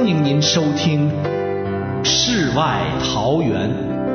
欢迎您收听《世外桃源》。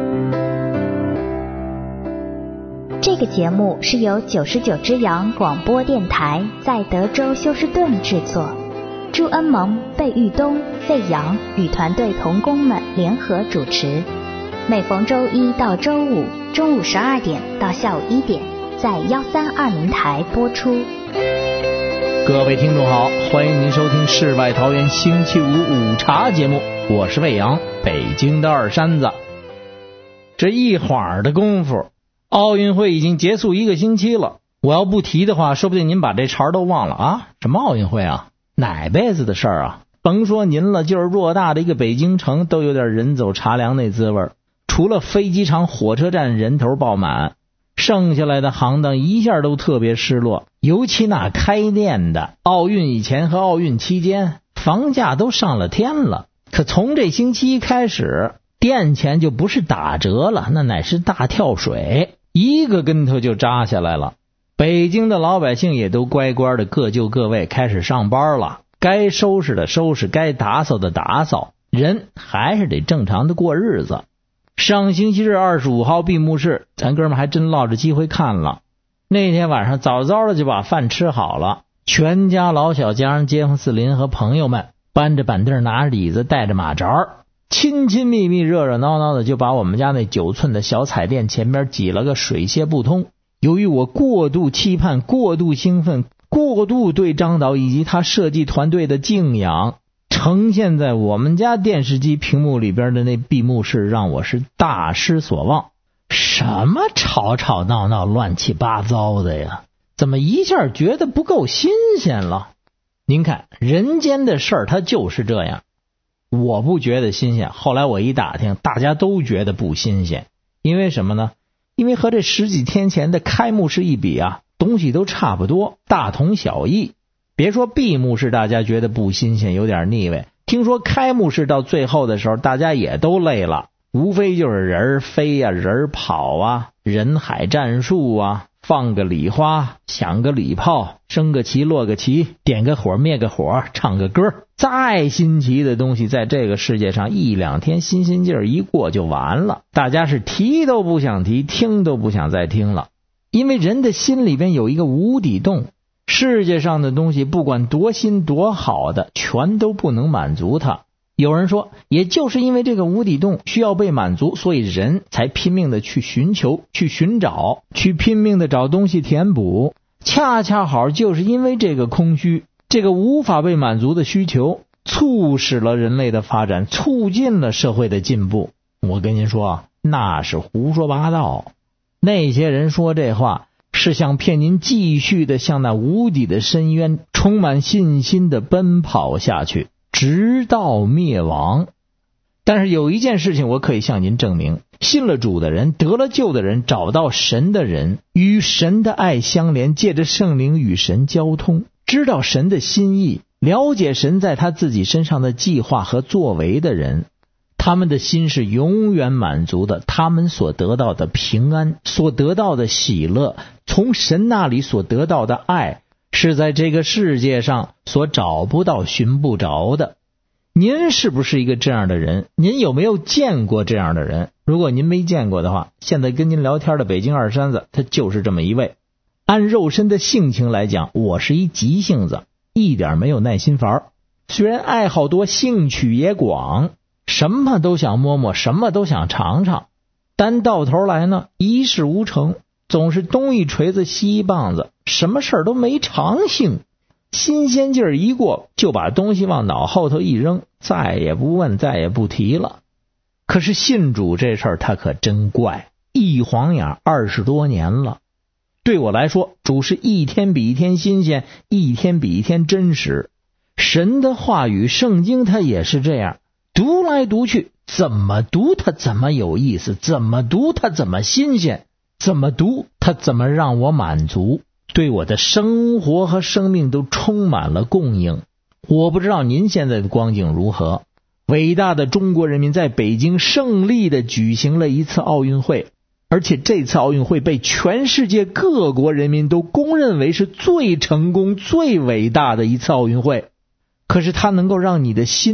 这个节目是由99只羊广播电台在德州休斯顿制作，朱恩蒙、贝玉东、费扬与团队同工们联合主持，每逢周一到周五中午12点到下午1点在1320台播出。 各位听众好，欢迎您收听《世外桃源》星期五午茶节目，我是魏阳，北京的二山子。这一会儿的功夫，奥运会已经结束1个星期了。我要不提的话，说不定您把这茬都忘了啊！什么奥运会啊？哪辈子的事儿啊？甭说您了，就是偌大的一个北京城都有点人走茶凉那滋味。除了飞机场、火车站人头爆满，剩下来的行当一下都特别失落。尤其那开店的，奥运以前和奥运期间房价都上了天了，可从这星期一开始，店钱就不是打折了，那乃是大跳水，一个跟头就扎下来了。北京的老百姓也都乖乖的各就各位，开始上班了，该收拾的收拾，该打扫的打扫，人还是得正常的过日子。上星期日25号闭幕式，咱哥们还真落着机会看了。那天晚上早早的就把饭吃好了，全家老小加上街坊四邻和朋友们搬着板凳，拿着椅子，带着马扎，亲亲密密热热闹闹的就把我们家那9寸的小彩电前边挤了个水泄不通。由于我过度期盼，过度兴奋，过度对张导以及他设计团队的敬仰，呈现在我们家电视机屏幕里边的那闭幕式让我是大失所望。什么吵吵闹闹乱七八糟的呀，怎么一下觉得不够新鲜了？您看人间的事儿它就是这样，我不觉得新鲜，后来我一打听，大家都觉得不新鲜。因为什么呢？因为和这10几天前的开幕式一比啊，东西都差不多，大同小异。别说闭幕式大家觉得不新鲜，有点腻味，听说开幕式到最后的时候大家也都累了，无非就是人飞啊，人跑啊，人海战术啊，放个礼花，响个礼炮，升个旗，落个旗，点个火，灭个火，唱个歌，再新奇的东西在这个世界上1、2天新鲜劲儿一过就完了，大家是提都不想提，听都不想再听了。因为人的心里边有一个无底洞，世界上的东西不管多新多好的，全都不能满足它。有人说，也就是因为这个无底洞需要被满足，所以人才拼命的去寻求，去寻找，去拼命的找东西填补。恰恰好就是因为这个空虚，这个无法被满足的需求，促使了人类的发展，促进了社会的进步。我跟您说，那是胡说八道。那些人说这话是想骗您继续的向那无底的深渊充满信心的奔跑下去，直到灭亡。但是有一件事情我可以向您证明，信了主的人，得了救的人，找到神的人，与神的爱相连，借着圣灵与神交通，知道神的心意，了解神在他自己身上的计划和作为的人，他们的心是永远满足的，他们所得到的平安，所得到的喜乐，从神那里所得到的爱，是在这个世界上所找不到寻不着的。您是不是一个这样的人？您有没有见过这样的人？如果您没见过的话，现在跟您聊天的北京二山子他就是这么一位。按肉身的性情来讲，我是一急性子，一点没有耐心烦，虽然爱好多，兴趣也广，什么都想摸摸，什么都想尝尝，但到头来呢，一事无成，总是东一锤子西一棒子，什么事儿都没长性。新鲜劲儿一过，就把东西往脑后头一扔，再也不问，再也不提了。可是信主这事儿他可真怪，一晃眼20多年了。对我来说，主是一天比一天新鲜，一天比一天真实。神的话语圣经它也是这样，读来读去，怎么读它怎么有意思，怎么读它怎么新鲜，怎么读它怎么让我满足，对我的生活和生命都充满了供应。我不知道您现在的光景如何。伟大的中国人民在北京胜利地举行了一次奥运会，而且这次奥运会被全世界各国人民都公认为是最成功最伟大的一次奥运会。可是它能够让你的心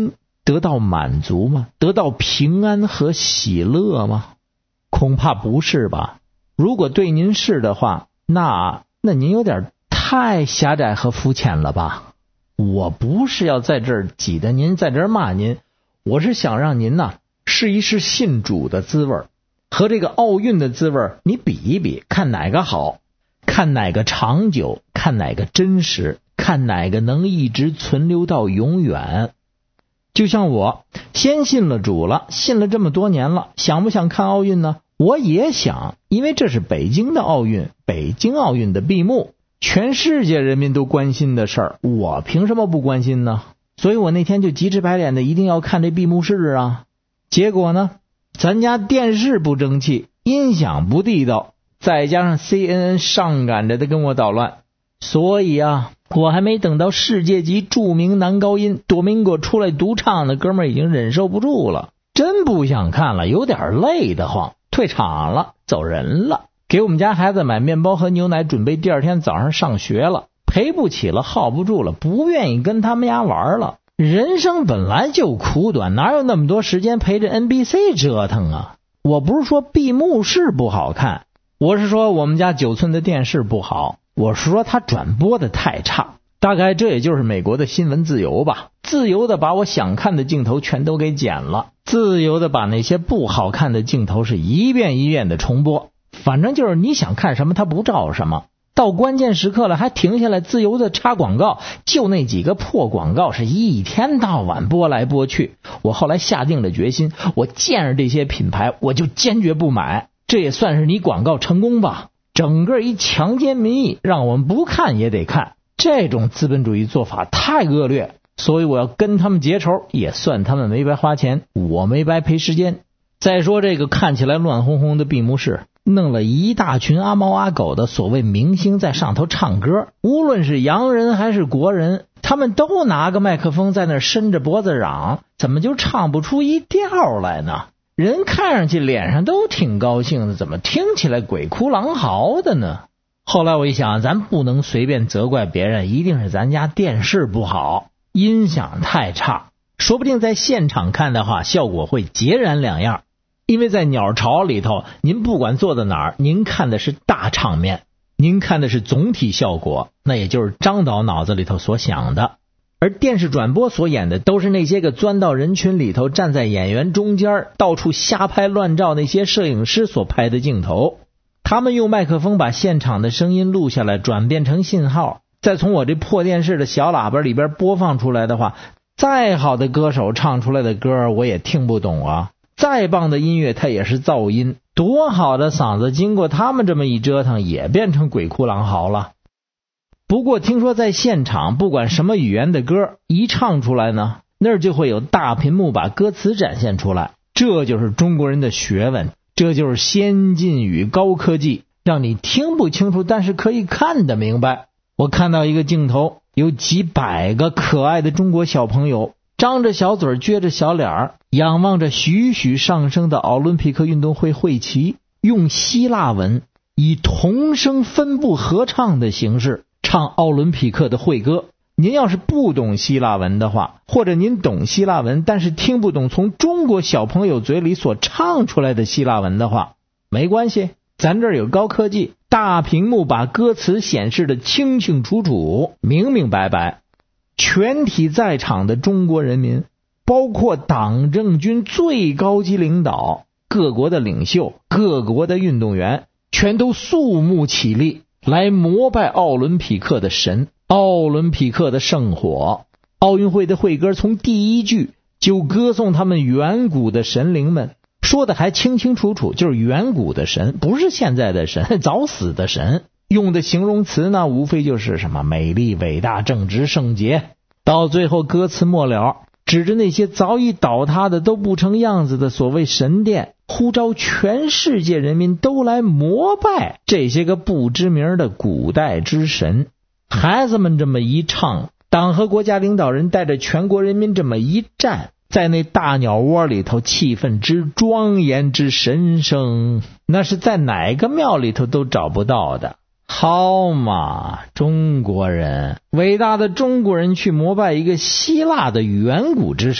得到满足吗？得到平安和喜乐吗？恐怕不是吧。如果对您是的话，那您有点太狭窄和肤浅了吧。我不是要在这儿挤得您，在这儿骂您，我是想让您试一试信主的滋味，和这个奥运的滋味你比一比，看哪个好，看哪个长久，看哪个真实，看哪个能一直存留到永远。就像我先信了主了，信了这么多年了，想不想看奥运呢？我也想，因为这是北京的奥运，北京奥运的闭幕，全世界人民都关心的事儿，我凭什么不关心呢？所以我那天就急赤白脸的一定要看这闭幕式啊。结果呢，咱家电视不争气，音响不地道，再加上 CNN 上赶着的跟我捣乱，所以我还没等到世界级著名男高音多明戈出来独唱呢，哥们儿已经忍受不住了，真不想看了，有点累得慌，退场了，走人了，给我们家孩子买面包和牛奶，准备第二天早上上学了，赔不起了，耗不住了，不愿意跟他们家玩了。人生本来就苦短，哪有那么多时间陪着 NBC 折腾啊？我不是说闭幕式不好看，我是说我们家9寸的电视不好，我是说它转播的太差。大概这也就是美国的新闻自由吧，自由的把我想看的镜头全都给剪了，自由的把那些不好看的镜头是一遍一遍的重播，反正就是你想看什么它不照什么，到关键时刻了还停下来自由的插广告，就那几个破广告是一天到晚播来播去。我后来下定了决心，我见着这些品牌我就坚决不买，这也算是你广告成功吧。整个一强奸民意，让我们不看也得看，这种资本主义做法太恶劣，所以我要跟他们结仇，也算他们没白花钱，我没白赔时间。再说这个看起来乱哄哄的闭幕式，弄了一大群阿猫阿狗的所谓明星在上头唱歌，无论是洋人还是国人，他们都拿个麦克风在那伸着脖子嚷，怎么就唱不出一调来呢？人看上去脸上都挺高兴的，怎么听起来鬼哭狼嚎的呢？后来我一想，咱不能随便责怪别人，一定是咱家电视不好，音响太差，说不定在现场看的话效果会截然两样。因为在鸟巢里头，您不管坐在哪儿，您看的是大场面，您看的是总体效果，那也就是张导脑子里头所想的。而电视转播所演的都是那些个钻到人群里头，站在演员中间，到处瞎拍乱照那些摄影师所拍的镜头。他们用麦克风把现场的声音录下来，转变成信号，再从我这破电视的小喇叭里边播放出来的话，再好的歌手唱出来的歌我也听不懂啊，再棒的音乐它也是噪音，多好的嗓子经过他们这么一折腾也变成鬼哭狼嚎了。不过听说在现场不管什么语言的歌一唱出来呢，那儿就会有大屏幕把歌词展现出来，这就是中国人的学问，这就是先进与高科技，让你听不清楚但是可以看得明白。我看到一个镜头，有几百个可爱的中国小朋友张着小嘴撅着小脸，仰望着徐徐上升的奥林匹克运动会会旗，用希腊文以同声分部合唱的形式唱奥林匹克的会歌。您要是不懂希腊文的话，或者您懂希腊文但是听不懂从中国小朋友嘴里所唱出来的希腊文的话，没关系，咱这儿有高科技，大屏幕把歌词显示的清清楚楚，明明白白。全体在场的中国人民，包括党政军最高级领导、各国的领袖、各国的运动员，全都肃穆起立来膜拜奥林匹克的神，奥林匹克的圣火。奥运会的会歌从第一句就歌颂他们远古的神灵们，说的还清清楚楚，就是远古的神，不是现在的神，早死的神。用的形容词呢，无非就是什么美丽、伟大、正直、圣洁。到最后歌词末了，指着那些早已倒塌的都不成样子的所谓神殿，呼召全世界人民都来膜拜这些个不知名的古代之神。孩子们这么一唱，党和国家领导人带着全国人民这么一站，在那大鸟窝里头，气氛之庄严之神圣，那是在哪个庙里头都找不到的。好嘛，中国人，伟大的中国人去膜拜一个希腊的远古之神，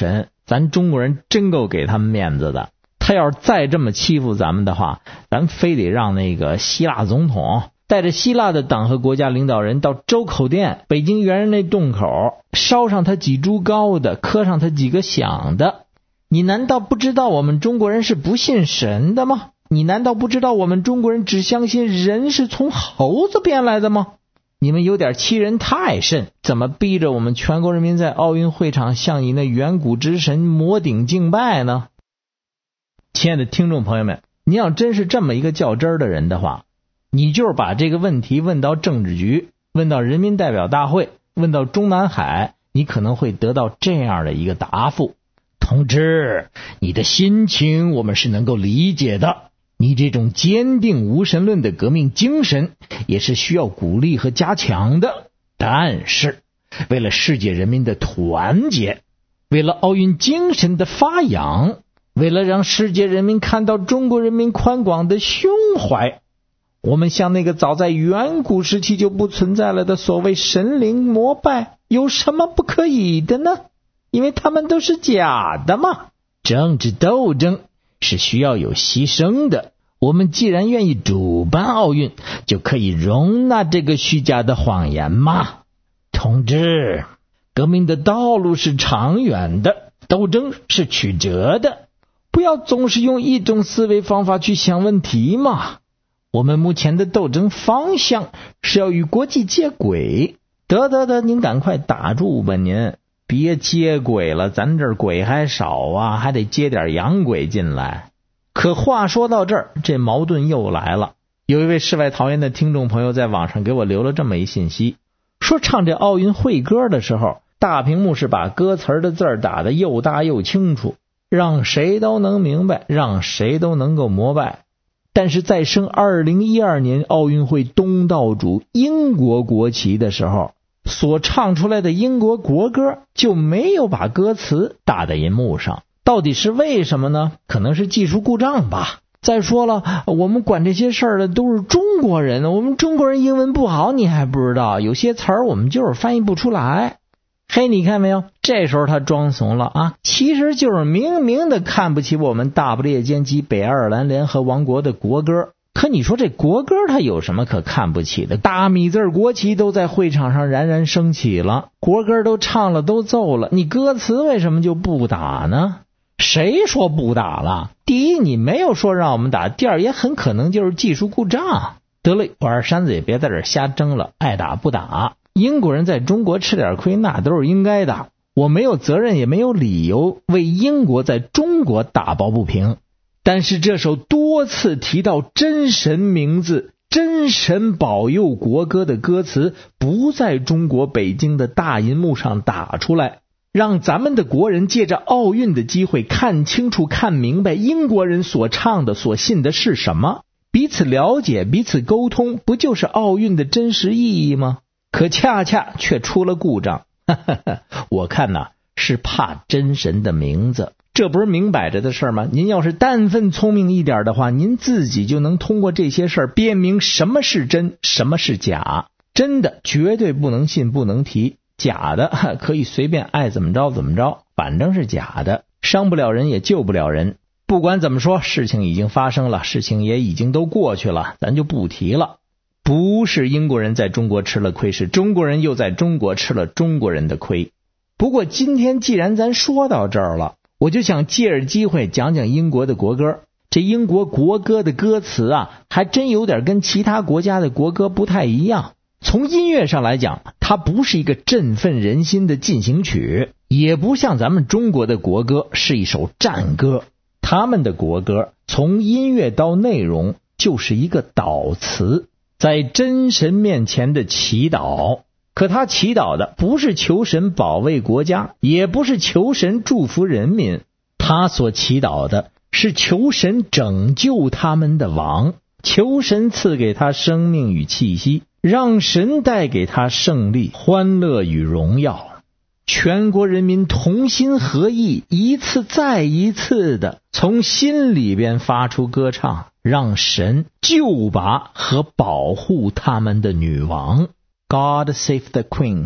咱中国人真够给他们面子的。他要是再这么欺负咱们的话，咱非得让那个希腊总统带着希腊的党和国家领导人到周口店北京猿人那洞口，烧上他几株高的，磕上他几个响的。你难道不知道我们中国人是不信神的吗？你难道不知道我们中国人只相信人是从猴子变来的吗？你们有点欺人太甚，怎么逼着我们全国人民在奥运会场向你那远古之神摩顶敬拜呢？亲爱的听众朋友们，你要真是这么一个较真儿的人的话，你就是把这个问题问到政治局，问到人民代表大会，问到中南海，你可能会得到这样的一个答复：同志，你的心情我们是能够理解的，你这种坚定无神论的革命精神也是需要鼓励和加强的，但是为了世界人民的团结，为了奥运精神的发扬，为了让世界人民看到中国人民宽广的胸怀，我们向那个早在远古时期就不存在了的所谓神灵膜拜有什么不可以的呢？因为他们都是假的嘛。政治斗争是需要有牺牲的，我们既然愿意主办奥运，就可以容纳这个虚假的谎言嘛。同志，革命的道路是长远的，斗争是曲折的，不要总是用一种思维方法去想问题嘛。我们目前的斗争方向是要与国际接轨。得，您赶快打住吧，您别接轨了，咱这儿鬼还少啊，还得接点洋鬼进来。可话说到这儿，这矛盾又来了。有一位世外桃源的听众朋友在网上给我留了这么一信息，说唱这奥运会歌的时候，大屏幕是把歌词的字打得又大又清楚，让谁都能明白，让谁都能够膜拜。但是在升2012年奥运会东道主英国国旗的时候，所唱出来的英国国歌就没有把歌词打在银幕上，到底是为什么呢？可能是技术故障吧。再说了，我们管这些事儿的都是中国人，我们中国人英文不好，你还不知道，有些词儿我们就是翻译不出来。嘿，你看没有？这时候他装怂了啊！其实就是明明的看不起我们大不列颠及北爱尔兰联合王国的国歌。可你说这国歌它有什么可看不起的？大米字国旗都在会场上冉冉升起了，国歌都唱了都奏了，你歌词为什么就不打呢？谁说不打了？第一，你没有说让我们打；第二，也很可能就是技术故障。得了，我二山子也别在这儿瞎争了，爱打不打。英国人在中国吃点亏，那都是应该的。我没有责任，也没有理由为英国在中国打抱不平。但是这首多次提到真神名字、真神保佑国歌的歌词，不在中国北京的大银幕上打出来，让咱们的国人借着奥运的机会看清楚、看明白英国人所唱的、所信的是什么，彼此了解、彼此沟通，不就是奥运的真实意义吗？可恰恰却出了故障。我看呐，是怕真神的名字，这不是明摆着的事吗？您要是但分聪明一点的话，您自己就能通过这些事儿辨明什么是真，什么是假。真的绝对不能信，不能提；假的可以随便爱怎么着怎么着，反正是假的，伤不了人也救不了人。不管怎么说，事情已经发生了，事情也已经都过去了，咱就不提了。不是英国人在中国吃了亏，是中国人又在中国吃了中国人的亏。不过今天既然咱说到这儿了，我就想借着机会讲讲英国的国歌。这英国国歌的歌词啊，还真有点跟其他国家的国歌不太一样。从音乐上来讲，它不是一个振奋人心的进行曲，也不像咱们中国的国歌是一首战歌。他们的国歌从音乐到内容就是一个祷词，在真神面前的祈祷。可他祈祷的不是求神保卫国家，也不是求神祝福人民，他所祈祷的是求神拯救他们的王，求神赐给他生命与气息，让神带给他胜利、欢乐与荣耀。全国人民同心合意，一次再一次的从心里边发出歌唱，让神救拔和保护他们的女王。God save the Queen，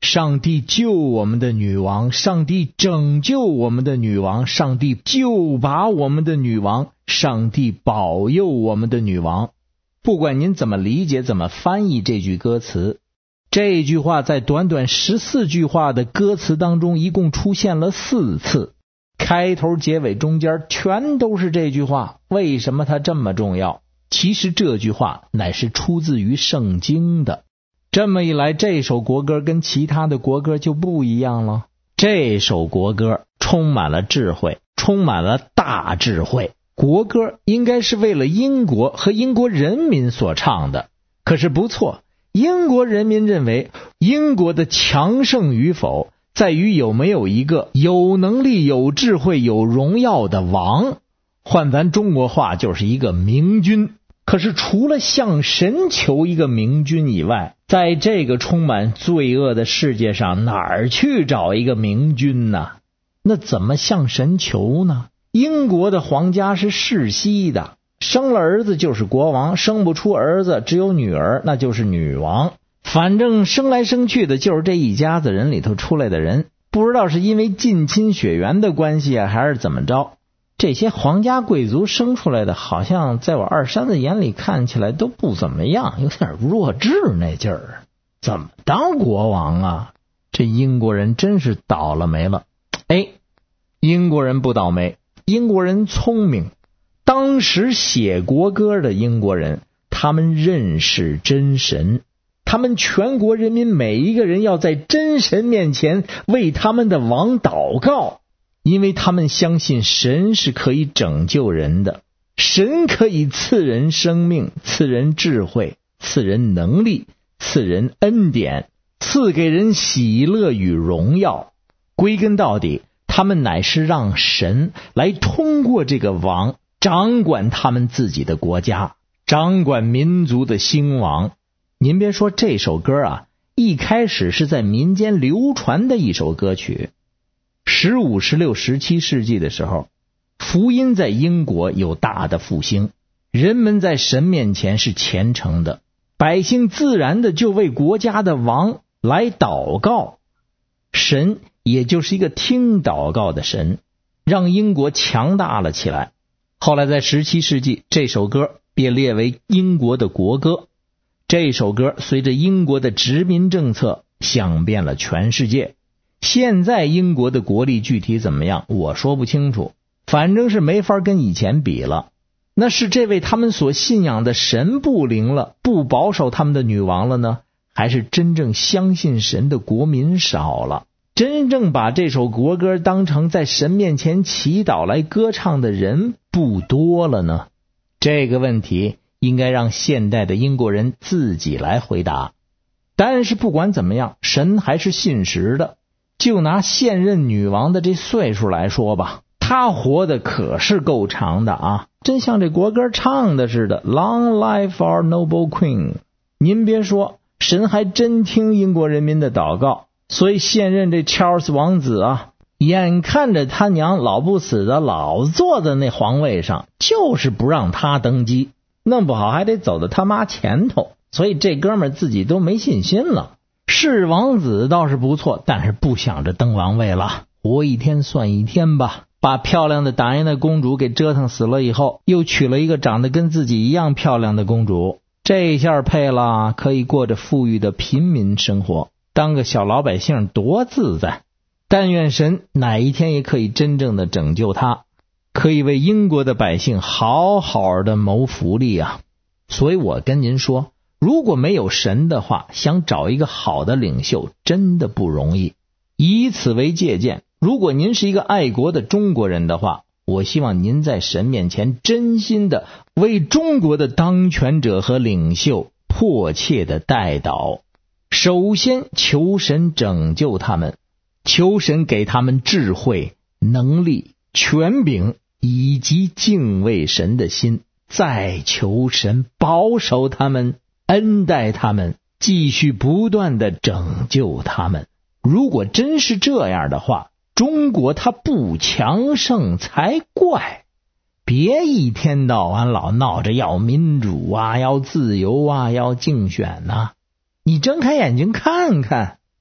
上帝救我们的女王，上帝拯救我们的女王，上帝救拔我们的女王，上帝保佑我们的女王。不管您怎么理解怎么翻译这句歌词，这句话在短短14句话的歌词当中一共出现了4次，开头结尾中间全都是这句话。为什么它这么重要？其实这句话乃是出自于圣经的。这么一来，这首国歌跟其他的国歌就不一样了。这首国歌充满了智慧，充满了大智慧。国歌应该是为了英国和英国人民所唱的，可是不错，英国人民认为英国的强盛与否在于有没有一个有能力、有智慧、有荣耀的王，换咱中国话就是一个明君。可是除了向神求一个明君以外，在这个充满罪恶的世界上，哪儿去找一个明君呢？那怎么向神求呢？英国的皇家是世袭的，生了儿子就是国王，生不出儿子只有女儿，那就是女王。反正生来生去的就是这一家子人里头出来的人，不知道是因为近亲血缘的关系啊，还是怎么着，这些皇家贵族生出来的好像在我二三子眼里看起来都不怎么样，有点弱智那劲儿，怎么当国王啊？这英国人真是倒了霉了。英国人不倒霉，英国人聪明。当时写国歌的英国人，他们认识真神，他们全国人民每一个人要在真神面前为他们的王祷告，因为他们相信神是可以拯救人的，神可以赐人生命，赐人智慧，赐人能力，赐人恩典，赐给人喜乐与荣耀。归根到底，他们乃是让神来通过这个王掌管他们自己的国家，掌管民族的兴亡。您别说，这首歌啊，一开始是在民间流传的一首歌曲。15、16、17世纪的时候，福音在英国有大的复兴，人们在神面前是虔诚的，百姓自然的就为国家的王来祷告，神也就是一个听祷告的神，让英国强大了起来。后来在17世纪，这首歌便列为英国的国歌。这首歌随着英国的殖民政策响遍了全世界。现在英国的国力具体怎么样，我说不清楚，反正是没法跟以前比了。那是这位他们所信仰的神不灵了，不保守他们的女王了呢，还是真正相信神的国民少了？真正把这首国歌当成在神面前祈祷来歌唱的人不多了呢？这个问题应该让现代的英国人自己来回答。但是不管怎么样，神还是信实的。就拿现任女王的这岁数来说吧，她活得可是够长的啊，真像这国歌唱的似的 Long life our noble queen。 您别说，神还真听英国人民的祷告。所以现任这 Charles 王子啊，眼看着他娘老不死的老坐在那皇位上，就是不让他登基，弄不好还得走到他妈前头，所以这哥们自己都没信心了。是王子倒是不错，但是不想着登王位了，活一天算一天吧。把漂亮的达安娜公主给折腾死了以后，又娶了一个长得跟自己一样漂亮的公主，这下配了，可以过着富裕的平民生活，当个小老百姓多自在。但愿神哪一天也可以真正的拯救他，可以为英国的百姓好好的谋福利啊。所以我跟您说，如果没有神的话，想找一个好的领袖真的不容易。以此为借鉴，如果您是一个爱国的中国人的话，我希望您在神面前真心的为中国的当权者和领袖迫切的代祷。首先求神拯救他们，求神给他们智慧、能力、权柄以及敬畏神的心，再求神保守他们，恩待他们，继续不断的拯救他们。如果真是这样的话，中国它不强盛才怪。别一天到晚老闹着要民主啊，要自由啊，要竞选啊。你睁开眼睛看看，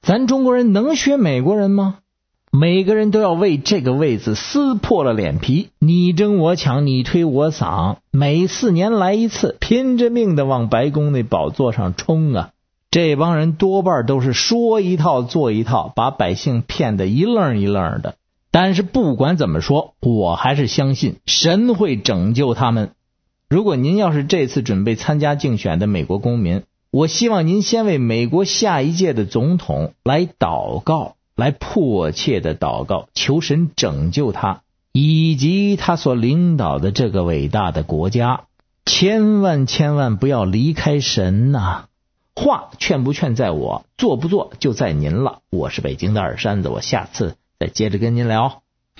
咱中国人能学美国人吗？每个人都要为这个位子撕破了脸皮，你争我抢，你推我搡，每4年来一次，拼着命的往白宫那宝座上冲啊！这帮人多半都是说一套做一套，把百姓骗得一愣一愣的。但是不管怎么说，我还是相信神会拯救他们。如果您要是这次准备参加竞选的美国公民，我希望您先为美国下一届的总统来祷告，来迫切的祷告，求神拯救他以及他所领导的这个伟大的国家。千万不要离开神呐！话劝不劝在我，做不做就在您了。我是北京的二山子，我下次再接着跟您聊。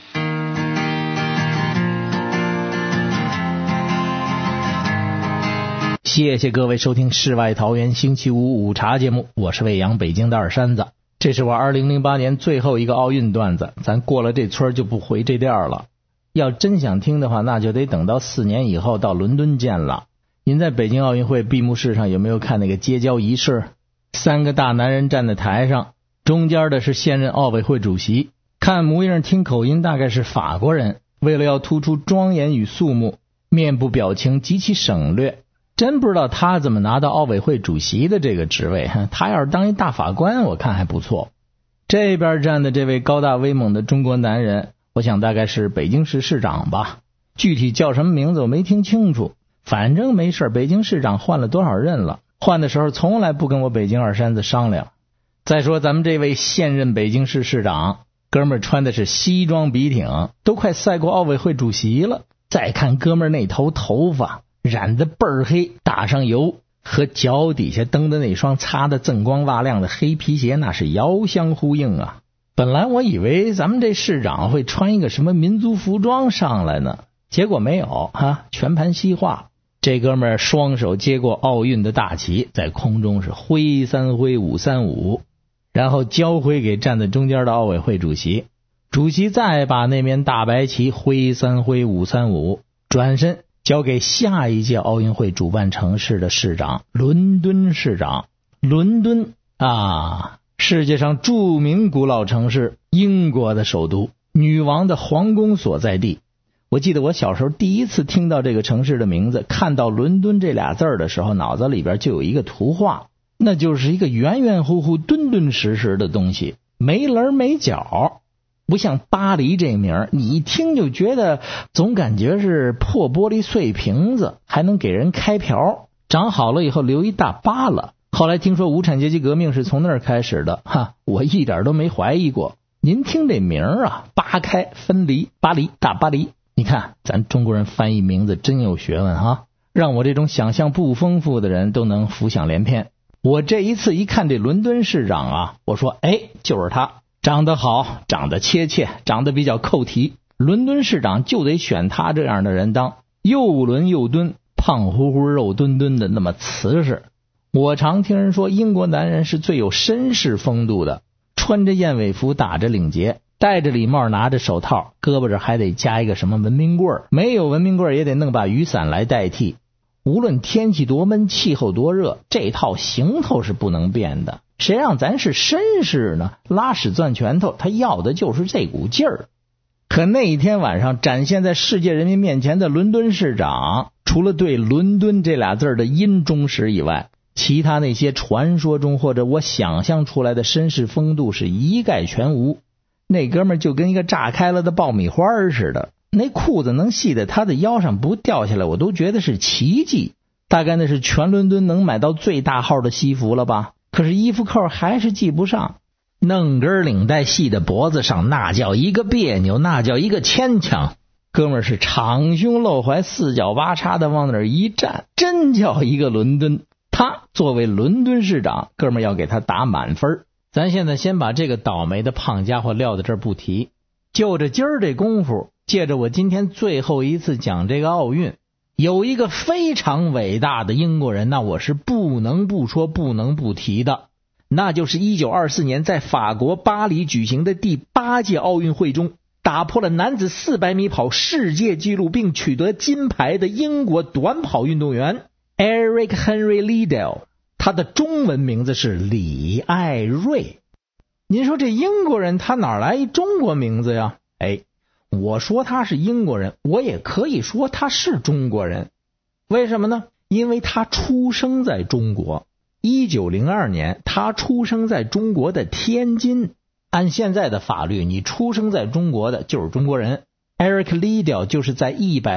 谢谢各位收听世外桃源星期五午茶节目，我是魏阳，北京的二山子。这是我2008年最后一个奥运段子，咱过了这村就不回这店了。要真想听的话，那就得等到4年以后到伦敦见了。您在北京奥运会闭幕式上有没有看那个接交仪式？3个大男人站在台上，中间的是现任奥委会主席，看模样听口音大概是法国人，为了要突出庄严与肃穆，面部表情极其省略。真不知道他怎么拿到奥委会主席的这个职位，他要是当一大法官我看还不错。这边站的这位高大威猛的中国男人，我想大概是北京市市长吧，具体叫什么名字我没听清楚，反正没事，北京市长换了多少任了，换的时候从来不跟我北京二山子商量。再说咱们这位现任北京市市长，哥们儿穿的是西装笔挺，都快赛过奥委会主席了。再看哥们儿那头发染得倍儿黑，打上油，和脚底下蹬的那双擦得锃光瓦亮的黑皮鞋那是遥相呼应啊。本来我以为咱们这市长会穿一个什么民族服装上来呢，结果没有全盘西化。这哥们儿双手接过奥运的大旗，在空中是挥3挥5 3 5，然后交回给站在中间的奥委会主席。主席再把那面大白旗挥3挥5 3 5，转身交给下一届奥运会主办城市的市长，伦敦市长。伦敦世界上著名古老城市，英国的首都，女王的皇宫所在地。我记得我小时候第一次听到这个城市的名字，看到伦敦这俩字的时候，脑子里边就有一个图画，那就是一个圆圆乎乎敦敦实实的东西，没棱没角。不像巴黎这名，你一听就觉得总感觉是破玻璃碎瓶子，还能给人开瓢，长好了以后留一大疤了。后来听说无产阶级革命是从那儿开始的，我一点都没怀疑过。您听这名扒开分离，巴黎大巴黎，你看咱中国人翻译名字真有学问让我这种想象不丰富的人都能浮想联翩。我这一次一看这伦敦市长我说就是他，长得好，长得切，长得比较扣题，伦敦市长就得选他这样的人当，又伦又敦，胖乎乎肉墩墩的，那么瓷实。我常听人说英国男人是最有绅士风度的，穿着燕尾服，打着领结，戴着礼帽，拿着手套，胳膊这还得加一个什么文明棍，没有文明棍也得弄把雨伞来代替。无论天气多闷，气候多热，这套行头是不能变的。谁让咱是绅士呢？拉屎攥拳头，他要的就是这股劲儿。可那一天晚上展现在世界人民面前的伦敦市长，除了对伦敦这俩字的音忠实以外，其他那些传说中或者我想象出来的绅士风度是一概全无。那哥们儿就跟一个炸开了的爆米花似的，那裤子能系在他的腰上不掉下来，我都觉得是奇迹。大概那是全伦敦能买到最大号的西服了吧，可是衣服扣还是系不上，弄根领带系在脖子上，那叫一个别扭，那叫一个牵强。哥们儿是敞胸露怀，四脚八叉的往那儿一站，真叫一个伦敦。他作为伦敦市长，哥们儿要给他打满分。咱现在先把这个倒霉的胖家伙撂在这儿不提，就着今儿这功夫，借着我今天最后一次讲这个奥运，有一个非常伟大的英国人，那我是不能不说不能不提的，那就是1924年在法国巴黎举行的第8届奥运会中打破了男子400米跑世界纪录并取得金牌的英国短跑运动员 Eric Henry Liddell， 他的中文名字是李艾瑞。 您说这英国人他哪来一中国名字呀？我说他是英国人，我也可以说他是中国人。为什么呢？因为他出生在中国。1902年他出生在中国的天津。按现在的法律，你出生在中国的就是中国人。Eric Liddell 就是在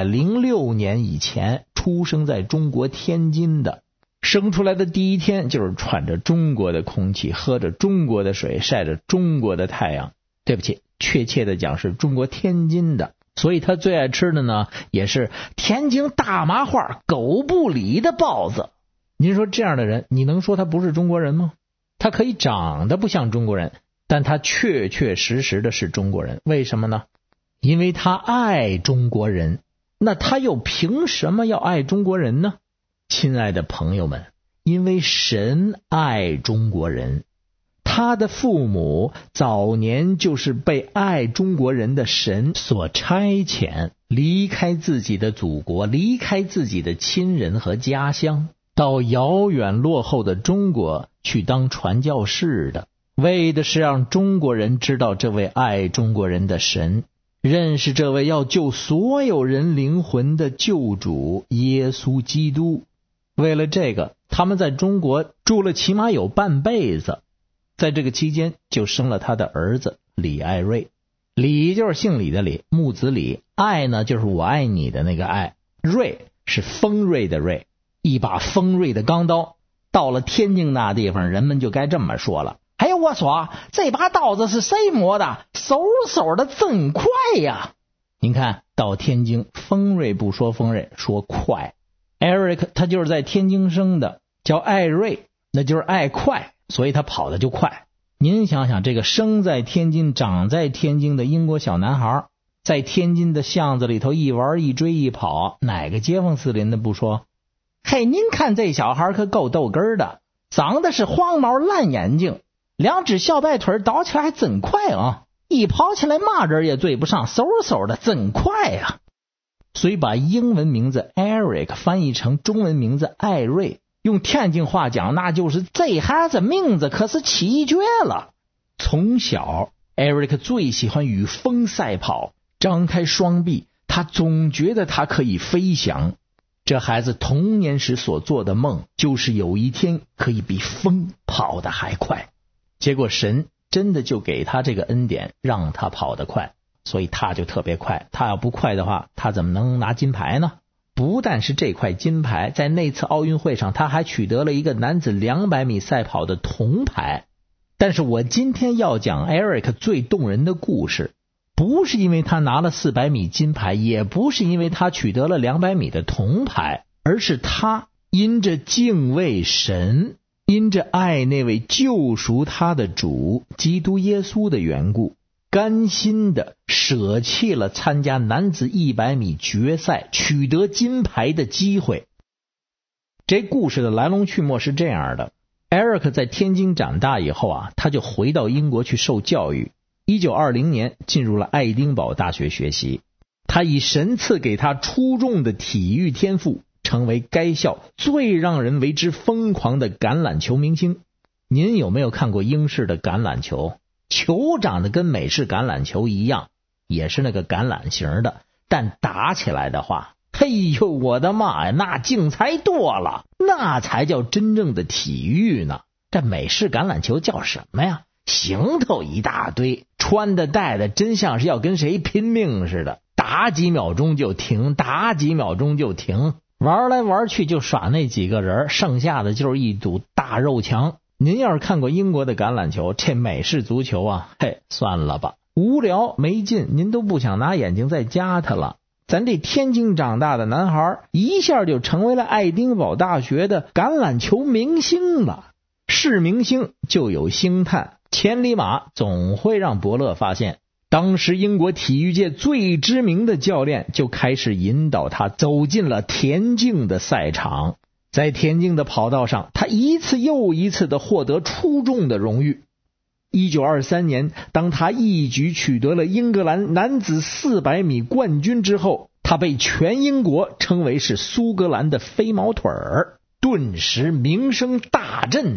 106年以前出生在中国天津的，生出来的第一天就是喘着中国的空气，喝着中国的水，晒着中国的太阳。对不起，确切的讲是中国天津的。所以他最爱吃的呢，也是天津大麻花狗不理的包子。您说这样的人，你能说他不是中国人吗？他可以长得不像中国人，但他确确实实的是中国人。为什么呢？因为他爱中国人。那他又凭什么要爱中国人呢？亲爱的朋友们，因为神爱中国人。他的父母早年就是被爱中国人的神所差遣，离开自己的祖国，离开自己的亲人和家乡，到遥远落后的中国去当传教士的，为的是让中国人知道这位爱中国人的神，认识这位要救所有人灵魂的救主耶稣基督。为了这个，他们在中国住了起码有半辈子。在这个期间就生了他的儿子李爱瑞。李就是姓李的李，木子李；爱呢就是我爱你的那个爱；瑞是锋锐的锐，一把锋锐的钢刀。到了天津那地方，人们就该这么说了：哎呀，我说这把刀子是谁磨的？嗖的真快呀！您看到天津，锋锐不说锋锐，说快。Eric 他就是在天津生的，叫爱瑞，那就是爱快，所以他跑得就快。您想想，这个生在天津长在天津的英国小男孩，在天津的巷子里头一玩一追一跑，哪个街坊四邻的不说：嘿，您看这小孩可够逗哏的，长得是黄毛蓝眼睛，两只小白腿倒起来还真快啊，一跑起来嘛人也追不上，嗖的真快啊。所以把英文名字 Eric 翻译成中文名字艾瑞，用天津话讲，那就是这孩子名字可是奇绝了。从小 Eric 最喜欢与风赛跑，张开双臂，他总觉得他可以飞翔。这孩子童年时所做的梦，就是有一天可以比风跑得还快。结果神真的就给他这个恩典，让他跑得快，所以他就特别快。他要不快的话，他怎么能拿金牌呢？不但是这块金牌，在那次奥运会上他还取得了一个男子200米赛跑的铜牌。但是我今天要讲 Eric 最动人的故事，不是因为他拿了400米金牌，也不是因为他取得了200米的铜牌，而是他因着敬畏神，因着爱那位救赎他的主基督耶稣的缘故，甘心的舍弃了参加男子100米决赛取得金牌的机会。这故事的来龙去脉是这样的。Eric 在天津长大以后他就回到英国去受教育。1920年进入了爱丁堡大学学习。他以神赐给他出众的体育天赋，成为该校最让人为之疯狂的橄榄球明星。您有没有看过英式的橄榄球？球长得跟美式橄榄球一样，也是那个橄榄型的，但打起来的话，嘿呦我的妈呀，那精彩多了，那才叫真正的体育呢。这美式橄榄球叫什么呀？行头一大堆，穿的戴的真像是要跟谁拼命似的，打几秒钟就停，打几秒钟就停，玩来玩去就耍那几个人，剩下的就是一堵大肉墙。您要是看过英国的橄榄球，这美式足球嘿，算了吧，无聊没劲，您都不想拿眼睛再夹它了。咱这天津长大的男孩，一下就成为了爱丁堡大学的橄榄球明星了。是明星就有星探，千里马总会让伯乐发现。当时英国体育界最知名的教练就开始引导他走进了田径的赛场。在田径的跑道上，他一次又一次的获得出众的荣誉。1923年，当他一举取得了英格兰男子400米冠军之后，他被全英国称为是苏格兰的飞毛腿儿，顿时名声大振啊！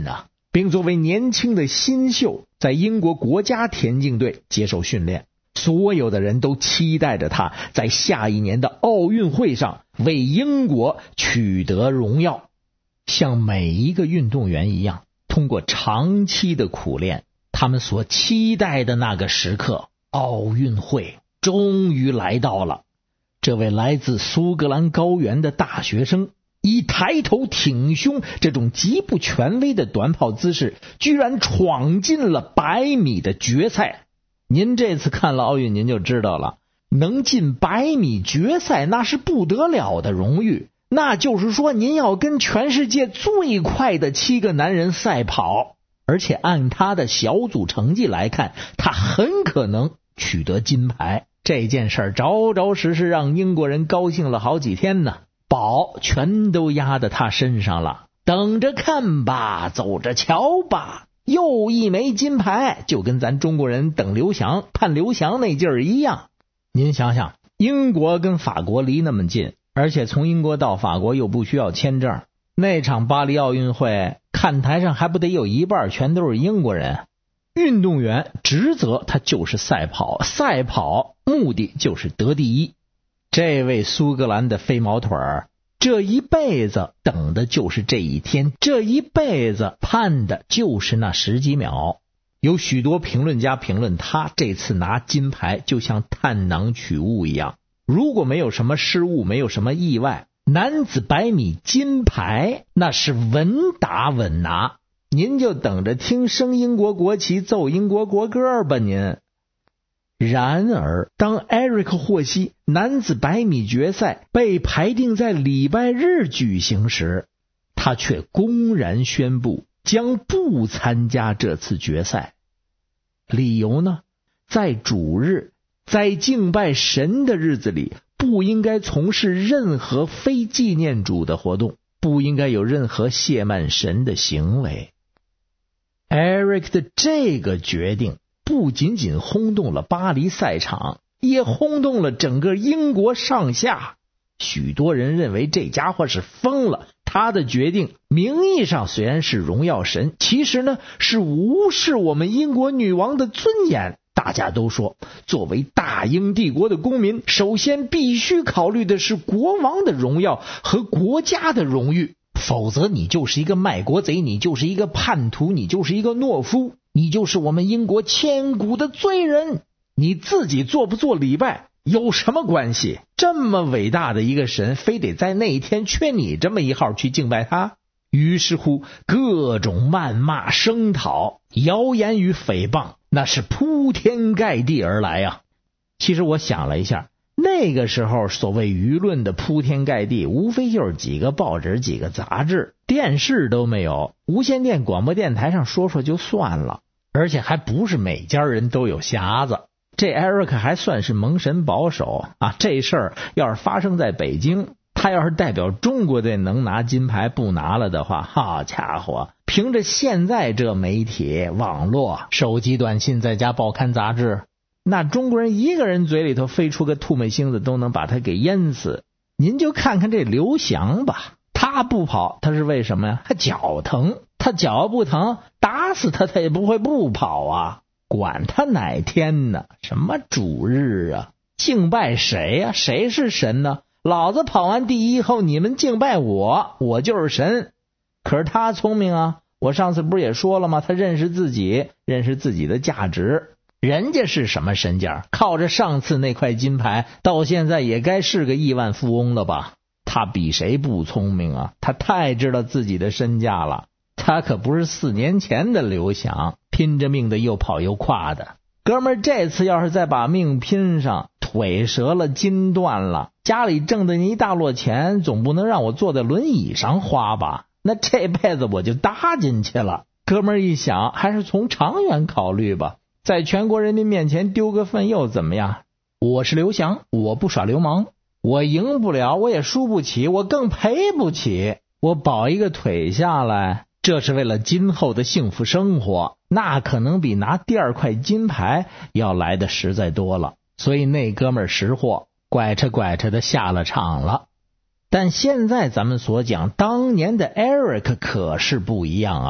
并作为年轻的新秀在英国国家田径队接受训练。所有的人都期待着他在下一年的奥运会上为英国取得荣耀。像每一个运动员一样，通过长期的苦练，他们所期待的那个时刻，奥运会终于来到了。这位来自苏格兰高原的大学生，以抬头挺胸这种极不权威的短跑姿势，居然闯进了100米的决赛。您这次看了奥运，您就知道了，能进100米决赛那是不得了的荣誉，那就是说您要跟全世界最快的7个男人赛跑，而且按他的小组成绩来看，他很可能取得金牌。这件事着着实实让英国人高兴了好几天呢，宝全都压在他身上了。等着看吧，走着瞧吧，又一枚金牌，就跟咱中国人等刘翔盼刘翔那劲儿一样。您想想，英国跟法国离那么近，而且从英国到法国又不需要签证，那场巴黎奥运会看台上还不得有一半全都是英国人。运动员职责他就是赛跑，赛跑目的就是得第一。这位苏格兰的飞毛腿儿，这一辈子等的就是这一天，这一辈子盼的就是那10几秒。有许多评论家评论他这次拿金牌就像探囊取物一样，如果没有什么失误，没有什么意外，男子100米金牌那是稳打稳拿。您就等着听升英国国旗奏英国国歌吧您。然而当艾瑞克获悉男子100米决赛被排定在礼拜日举行时，他却公然宣布将不参加这次决赛。理由呢，在主日，在敬拜神的日子里，不应该从事任何非纪念主的活动，不应该有任何亵慢神的行为。Eric 的这个决定不仅仅轰动了巴黎赛场，也轰动了整个英国上下。许多人认为这家伙是疯了，他的决定名义上虽然是荣耀神，其实呢是无视我们英国女王的尊严。大家都说，作为大英帝国的公民，首先必须考虑的是国王的荣耀和国家的荣誉，否则你就是一个卖国贼，你就是一个叛徒，你就是一个懦夫，你就是我们英国千古的罪人。你自己做不做礼拜有什么关系？这么伟大的一个神，非得在那一天缺你这么一号去敬拜他？于是乎，各种谩骂声讨、谣言与诽谤，那是铺天盖地而来啊。其实我想了一下，那个时候所谓舆论的铺天盖地，无非就是几个报纸、几个杂志，电视都没有，无线电广播电台上说说就算了，而且还不是每家人都有匣子。这艾瑞克还算是蒙神保守啊，这事儿要是发生在北京，他要是代表中国队能拿金牌不拿了的话，好家伙，凭着现在这媒体、网络、手机短信再加报刊杂志，那中国人一个人嘴里头飞出个吐沫星子都能把他给淹死。您就看看这刘翔吧，他不跑，他是为什么呀？他脚疼，他脚不疼，打死他也不会不跑啊。管他哪天呢？什么主日啊？敬拜谁呀？谁是神呢？老子跑完第一后，你们敬拜我，我就是神。可是他聪明啊，我上次不是也说了吗？他认识自己，认识自己的价值。人家是什么身价？靠着上次那块金牌，到现在也该是个亿万富翁了吧？他比谁不聪明啊？他太知道自己的身价了。他可不是4年前的刘翔，拼着命的又跑又跨的。哥们儿，这次要是再把命拼上，腿折了，筋断了，家里挣的一大摞钱，总不能让我坐在轮椅上花吧？那这辈子我就搭进去了。哥们儿一想，还是从长远考虑吧，在全国人民面前丢个份又怎么样？我是刘翔，我不耍流氓，我赢不了，我也输不起，我更赔不起。我保一个腿下来，这是为了今后的幸福生活，那可能比拿第2块金牌要来的实在多了。所以那哥们儿识货，拐着拐着的下了场了。但现在咱们所讲，当年的 Eric 可是不一样啊。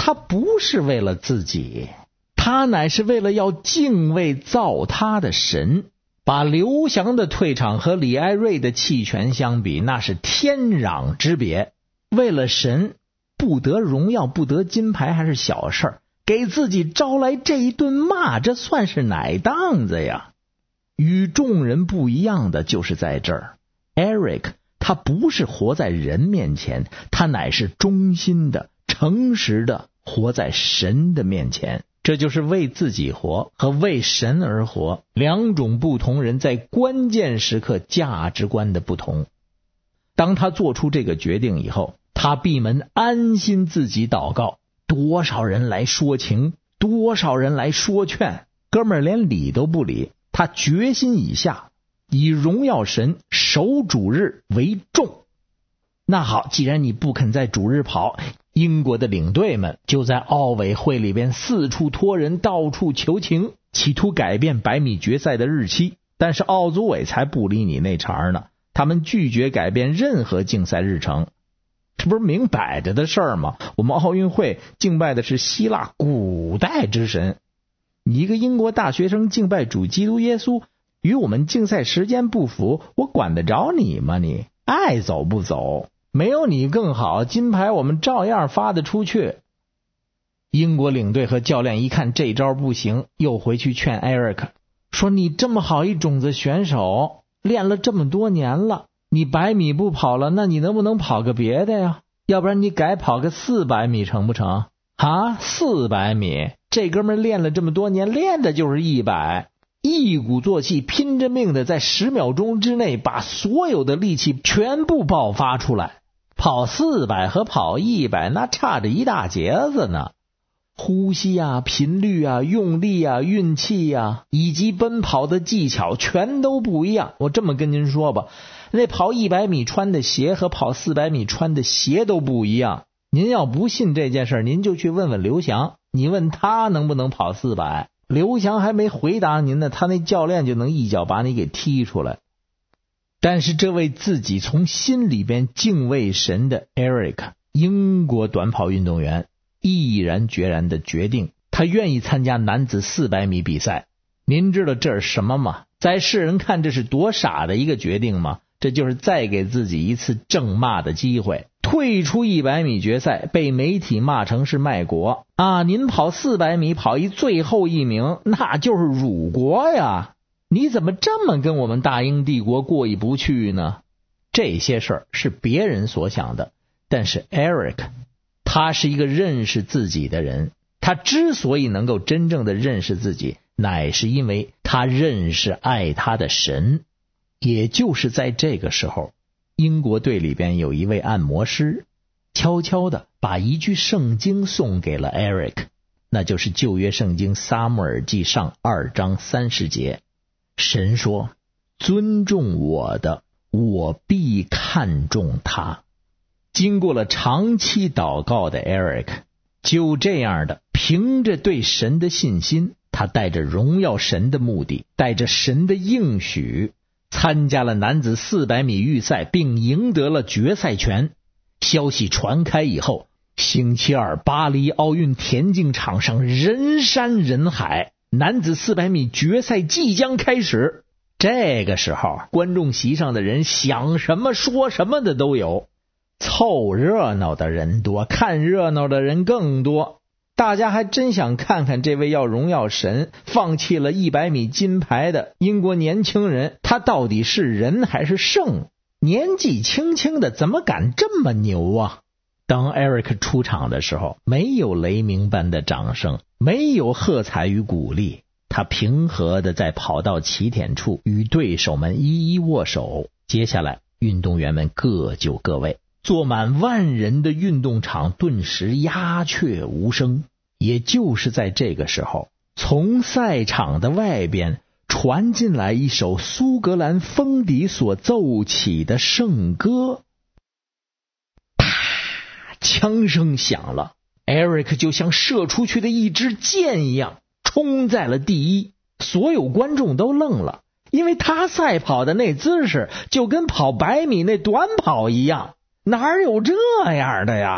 他不是为了自己，他乃是为了要敬畏造他的神。把刘翔的退场和李艾瑞的弃权相比，那是天壤之别。为了神，不得荣耀不得金牌还是小事，给自己招来这一顿骂，这算是哪档子呀？与众人不一样的就是在这儿， Eric 他不是活在人面前，他乃是忠心的诚实的活在神的面前。这就是为自己活和为神而活，两种不同人在关键时刻价值观的不同。当他做出这个决定以后，他闭门安心自己祷告，多少人来说情，多少人来说劝，哥们儿连理都不理。他决心以下，以荣耀神守主日为重。那好，既然你不肯在主日跑，英国的领队们就在奥委会里边四处托人，到处求情，企图改变100米决赛的日期。但是奥组委才不理你那茬呢，他们拒绝改变任何竞赛日程。这不是明摆着的事儿吗？我们奥运会敬拜的是希腊古代之神，你一个英国大学生敬拜主基督耶稣，与我们竞赛时间不符，我管得着你吗？你爱走不走，没有你更好，金牌我们照样发得出去。英国领队和教练一看这招不行，又回去劝 Eric 说，你这么好一种子选手，练了这么多年了，你100米不跑了，那你能不能跑个别的呀？要不然你改跑个400米成不成啊？400米这哥们练了这么多年，练的就是100，一鼓作气拼着命的在10秒钟之内把所有的力气全部爆发出来。跑400和跑100那差着一大截子呢，呼吸啊、频率啊、用力啊、运气啊，以及奔跑的技巧全都不一样。我这么跟您说吧，那跑100米穿的鞋和跑400米穿的鞋都不一样。您要不信这件事，您就去问问刘翔，你问他能不能跑400，刘翔还没回答您呢，他那教练就能一脚把你给踢出来。但是这位自己从心里边敬畏神的 Eric， 英国短跑运动员，毅然决然的决定，他愿意参加男子400米比赛。您知道这是什么吗？在世人看这是多傻的一个决定吗？这就是再给自己一次正骂的机会。退出100米决赛，被媒体骂成是卖国啊！您跑400米跑一最后一名，那就是辱国呀！你怎么这么跟我们大英帝国过意不去呢？这些事儿是别人所想的，但是 Eric 他是一个认识自己的人，他之所以能够真正的认识自己，乃是因为他认识爱他的神。也就是在这个时候，英国队里边有一位按摩师，悄悄地把一句圣经送给了 Eric， 那就是旧约圣经撒母耳记上2章30节。神说，尊重我的，我必看重他。经过了长期祷告的 Eric， 就这样的凭着对神的信心，他带着荣耀神的目的，带着神的应许，参加了男子400米预赛，并赢得了决赛权。消息传开以后，星期二巴黎奥运田径场上人山人海，男子400米决赛即将开始。这个时候，观众席上的人想什么说什么的都有，凑热闹的人多，看热闹的人更多。大家还真想看看这位要荣耀神，放弃了100米金牌的英国年轻人，他到底是人还是圣？年纪轻轻的怎么敢这么牛啊？当 Eric 出场的时候，没有雷鸣般的掌声，没有喝彩与鼓励，他平和的在跑道起点处与对手们一一握手。接下来运动员们各就各位，坐满万人的运动场顿时鸦雀无声。也就是在这个时候，从赛场的外边传进来一首苏格兰风笛所奏起的圣歌。啪！枪声响了， Eric 就像射出去的一支箭一样冲在了第一。所有观众都愣了，因为他赛跑的那姿势就跟跑100米那短跑一样，哪有这样的呀？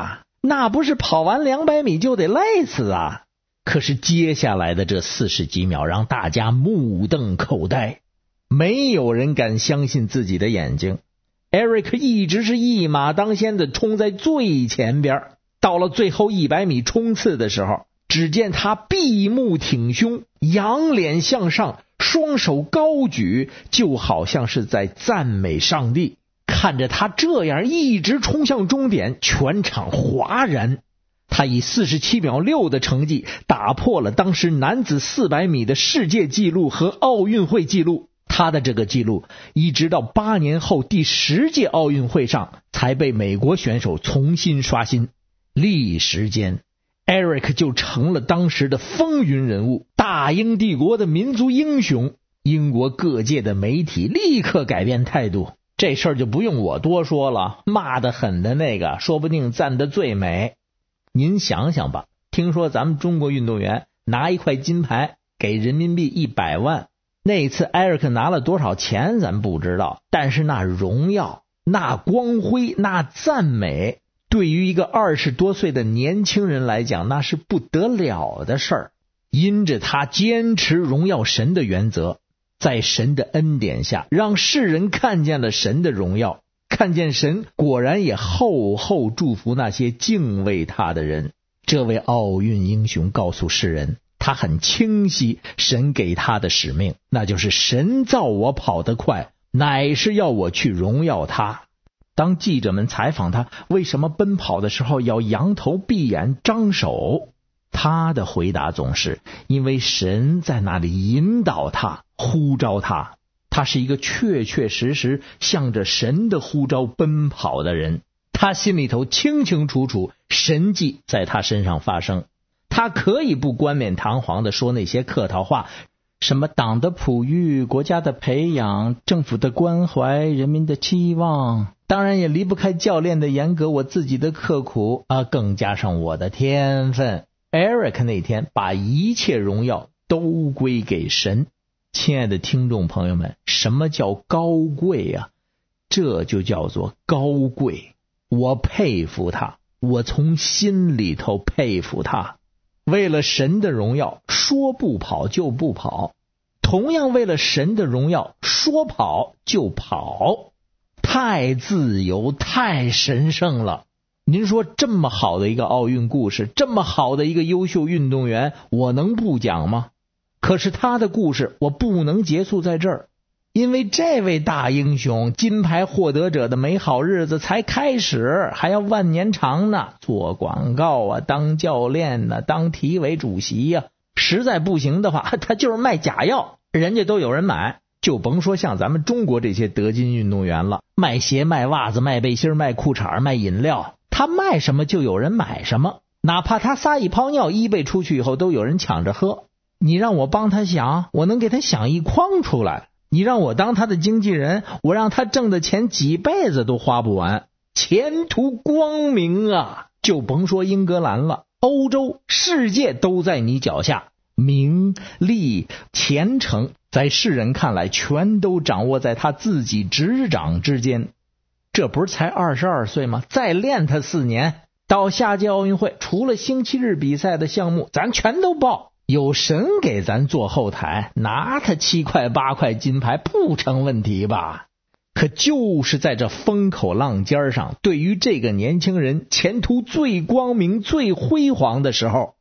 那不是跑完200米就得累死啊！可是接下来的这40几秒让大家目瞪口呆，没有人敢相信自己的眼睛。Eric 一直是一马当先的冲在最前边，到了最后100米冲刺的时候，只见他闭目挺胸，仰脸向上，双手高举，就好像是在赞美上帝。看着他这样一直冲向终点，全场哗然。他以47秒6的成绩打破了当时男子400米的世界纪录和奥运会纪录。他的这个纪录一直到8年后第10届奥运会上才被美国选手重新刷新。历时间 Eric 就成了当时的风云人物，大英帝国的民族英雄。英国各界的媒体立刻改变态度，这事儿就不用我多说了，骂得狠的那个说不定赞得最美。您想想吧，听说咱们中国运动员拿一块金牌给人民币100万，那次艾瑞克拿了多少钱咱不知道，但是那荣耀、那光辉、那赞美，对于一个20多岁的年轻人来讲，那是不得了的事儿。因着他坚持荣耀神的原则，在神的恩典下，让世人看见了神的荣耀，看见神果然也厚厚祝福那些敬畏他的人。这位奥运英雄告诉世人，他很清晰神给他的使命，那就是神造我跑得快，乃是要我去荣耀他。当记者们采访他为什么奔跑的时候要扬头闭眼张手，他的回答总是因为神在那里引导他，呼召他。他是一个确确实实向着神的呼召奔跑的人，他心里头清清楚楚神迹在他身上发生。他可以不冠冕堂皇地说那些客套话，什么党的哺育、国家的培养、政府的关怀、人民的期望，当然也离不开教练的严格，我自己的刻苦啊，更加上我的天分。Eric 那天把一切荣耀都归给神。亲爱的听众朋友们，什么叫高贵啊？这就叫做高贵。我佩服他，我从心里头佩服他。为了神的荣耀，说不跑就不跑，同样为了神的荣耀，说跑就跑，太自由，太神圣了。您说这么好的一个奥运故事，这么好的一个优秀运动员，我能不讲吗？可是他的故事我不能结束在这儿，因为这位大英雄金牌获得者的美好日子才开始，还要万年长呢。做广告啊，当教练啊，当体委主席啊，实在不行的话，他就是卖假药，人家都有人买。就甭说像咱们中国这些得金运动员了，卖鞋、卖袜子、卖背心、卖裤衩、卖饮料，他卖什么就有人买什么，哪怕他撒一泡尿eBay出去以后都有人抢着喝。你让我帮他想，我能给他想一筐出来。你让我当他的经纪人，我让他挣的钱几辈子都花不完，前途光明啊！就甭说英格兰了，欧洲、世界都在你脚下，名利前程在世人看来全都掌握在他自己执掌之间。这不是才22岁吗？再练他4年，到下届奥运会除了星期日比赛的项目咱全都报，有神给咱做后台，拿他7块8块金牌不成问题吧？可就是在这风口浪尖上，对于这个年轻人前途最光明最辉煌的时候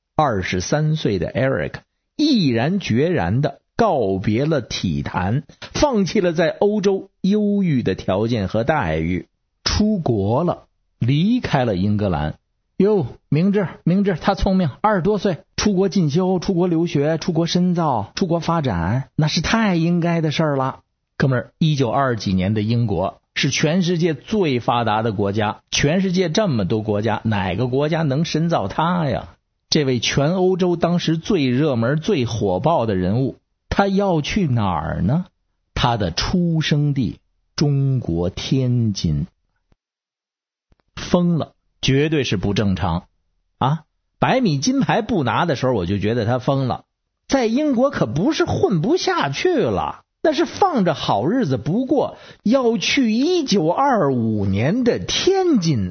，23岁的 Eric 毅然决然地告别了体坛，放弃了在欧洲优裕的条件和待遇，出国了，离开了英格兰。哟，明智，他聪明，20多岁出国进修，出国留学，出国深造，出国发展，那是太应该的事儿了。哥们儿，1920几年的英国是全世界最发达的国家，全世界这么多国家，哪个国家能深造他呀？这位全欧洲当时最热门最火爆的人物，他要去哪儿呢？他的出生地中国天津。疯了，绝对是不正常啊！100米金牌不拿的时候我就觉得他疯了，在英国可不是混不下去了，那是放着好日子不过，要去1925年的天津。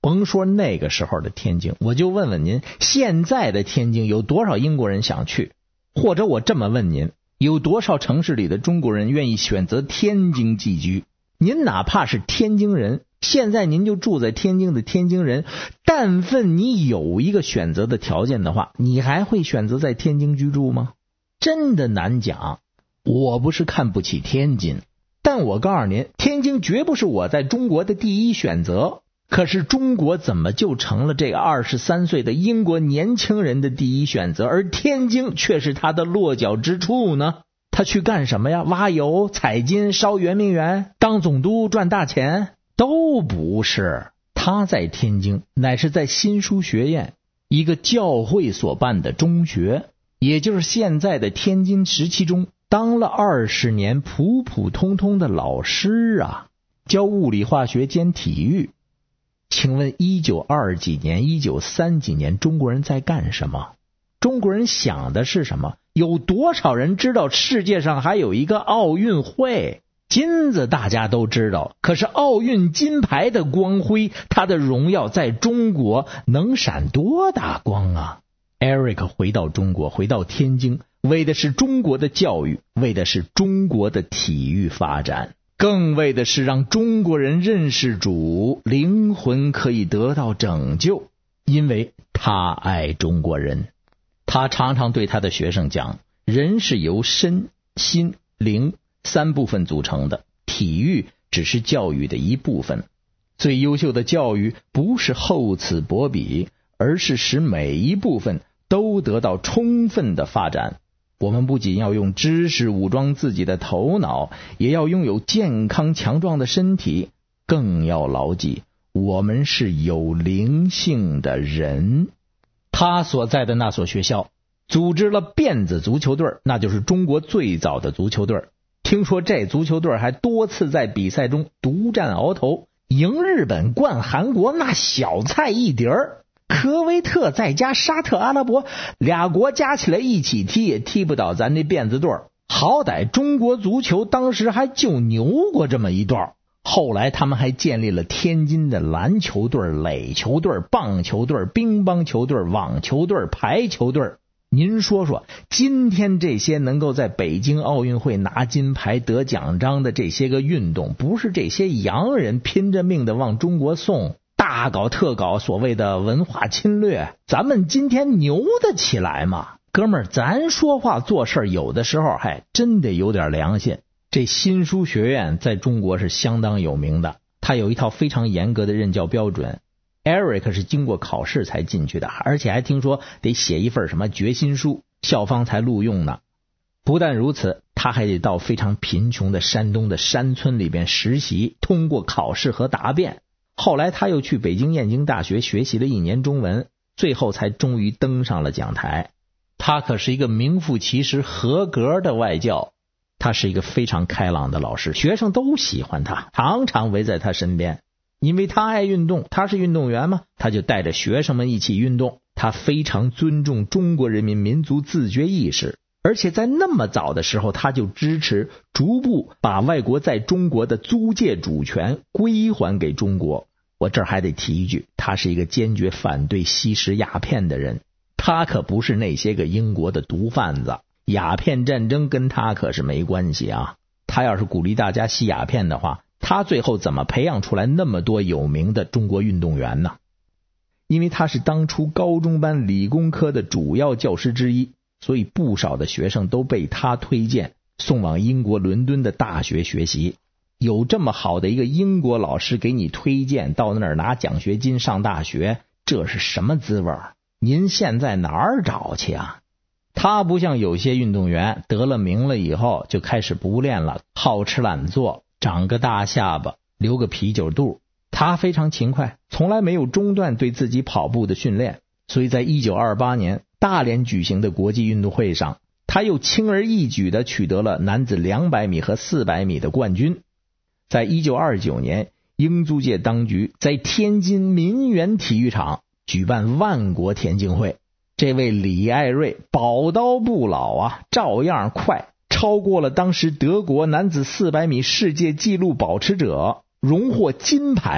甭说那个时候的天津，我就问问您，现在的天津有多少英国人想去？或者我这么问您，有多少城市里的中国人愿意选择天津寄居？您哪怕是天津人，现在您就住在天津的天津人，但凡你有一个选择的条件的话，你还会选择在天津居住吗？真的难讲。我不是看不起天津，但我告诉您，天津绝不是我在中国的第一选择。可是中国怎么就成了这个23岁的英国年轻人的第一选择，而天津却是他的落脚之处呢？他去干什么呀？挖油、采金、烧圆明园、当总督赚大钱？都不是。他在天津乃是在新书学院，一个教会所办的中学，也就是现在的天津时期中，当了20年普普通通的老师啊，教物理化学兼体育。请问1920几年、1930几年，中国人在干什么？中国人想的是什么？有多少人知道世界上还有一个奥运会？金子大家都知道，可是奥运金牌的光辉，它的荣耀在中国能闪多大光啊？ Eric 回到中国，回到天津，为的是中国的教育，为的是中国的体育发展，更为的是让中国人认识主，灵魂可以得到拯救。因为他爱中国人。他常常对他的学生讲，人是由身、心、灵3部分组成的，体育只是教育的一部分。最优秀的教育不是厚此薄彼，而是使每一部分都得到充分的发展。我们不仅要用知识武装自己的头脑，也要拥有健康强壮的身体，更要牢记我们是有灵性的人。他所在的那所学校组织了辫子足球队，那就是中国最早的足球队。听说这足球队还多次在比赛中独占鳌头，赢日本冠韩国那小菜一碟儿。科威特再加沙特阿拉伯，俩国加起来一起踢也踢不倒咱那辫子队。好歹中国足球当时还就牛过这么一段。后来他们还建立了天津的篮球队、垒球队、棒球队、乒乓球队、网球队、排球队。您说说，今天这些能够在北京奥运会拿金牌得奖章的这些个运动，不是这些洋人拼着命的往中国送，大搞特搞所谓的文化侵略，咱们今天牛得起来吗？哥们儿，咱说话做事有的时候还真得有点良心。这新书学院在中国是相当有名的，它有一套非常严格的任教标准。Eric 是经过考试才进去的，而且还听说得写一份什么决心书，校方才录用呢。不但如此，他还得到非常贫穷的山东的山村里边实习，通过考试和答辩。后来他又去北京燕京大学学习了1年中文，最后才终于登上了讲台。他可是一个名副其实合格的外教。他是一个非常开朗的老师，学生都喜欢他，常常围在他身边。因为他爱运动，他是运动员嘛，他就带着学生们一起运动。他非常尊重中国人民民族自觉意识，而且在那么早的时候，他就支持逐步把外国在中国的租界主权归还给中国。我这儿还得提一句，他是一个坚决反对吸食鸦片的人，他可不是那些个英国的毒贩子，鸦片战争跟他可是没关系啊。他要是鼓励大家吸鸦片的话，他最后怎么培养出来那么多有名的中国运动员呢？因为他是当初高中班理工科的主要教师之一，所以不少的学生都被他推荐送往英国伦敦的大学学习。有这么好的一个英国老师给你推荐到那儿拿奖学金上大学，这是什么滋味？您现在哪儿找去啊？他不像有些运动员得了名了以后就开始不练了，好吃懒做，长个大下巴，留个啤酒肚。他非常勤快，从来没有中断对自己跑步的训练，所以在1928年大连举行的国际运动会上，他又轻而易举地取得了男子200米和400米的冠军。在1929年，英租界当局在天津民园体育场举办万国田径会，这位李艾瑞宝刀不老啊，照样快，超过了当时德国男子400米世界纪录保持者，荣获金牌。